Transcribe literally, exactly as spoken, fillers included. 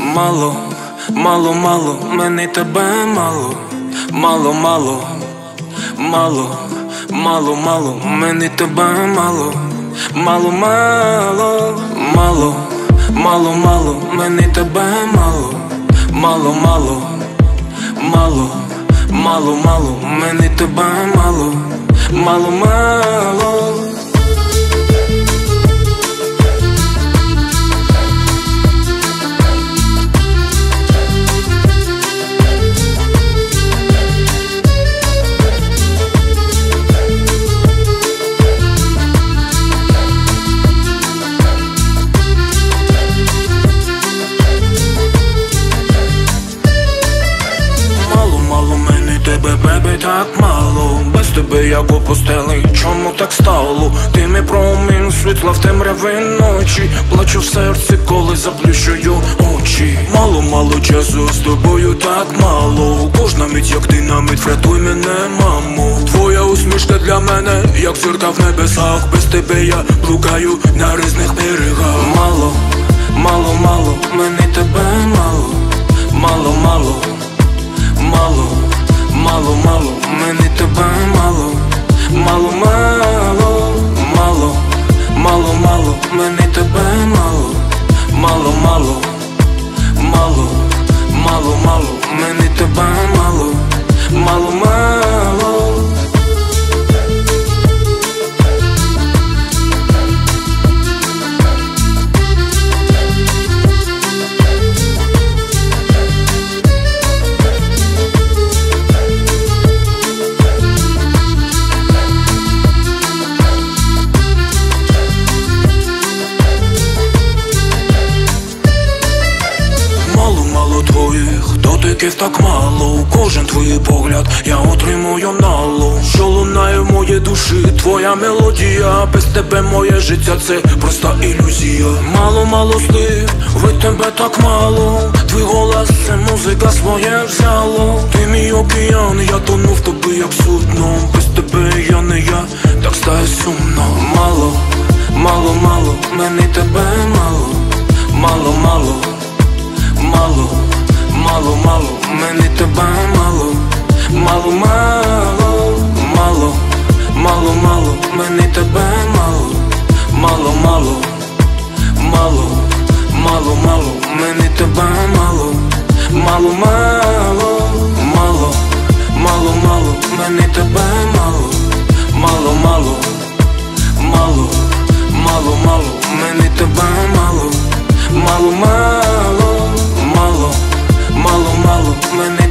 Мало, мало, мало, мені тебе мало, мало, мало, мало, мало, мало, мені тебе мало, мало, мало, мало, мало, мало, мені тебе мало, мало, мало, мало, мало, мало, мені тебе мало, мало, мало. Бебе, так мало, без тебе як у постелі, чому так стало? Ти мій промінь світла в темряві ночі, плачу в серці, коли заплющую очі. Мало, мало часу з тобою, так мало, кожна мить як динамит, врятуй мене, мамо. Твоя усмішка для мене, як зірка в небесах, без тебе я блукаю на різних берегах. Мало, мало, мало, мені тебе мало, мало, мало, мало, мало, мало, мені тебе мало, мало, мало, мало, мало, мало, мені тебе мало, мало, мало, мало, мало, мало, мені тебе мало, мало, мало. Твоїх дотиків так мало, кожен твій погляд я отримую нало. Що лунає в моїй душі, твоя мелодія, без тебе моє життя це проста ілюзія. Мало, мало слів, від тебе так мало, твій голос це музика своє взяло. Ти мій океан, я тону в тобі як судно, без тебе я не я, так стає сумно. Мало, мало, мало, мені тебе мало, мало, мало, мало, мало, мало, мені тебе мало, мало, мало, мало, мало, мало, мені тебе мало, мало, мало, мало, мало, мало, мені тебе мало, мало, мало, мало, мало, мало, мені тебе мало, мало, мало, мало, мало, мало, мені тебе мало, мало, мало, мало, мало, мало, мені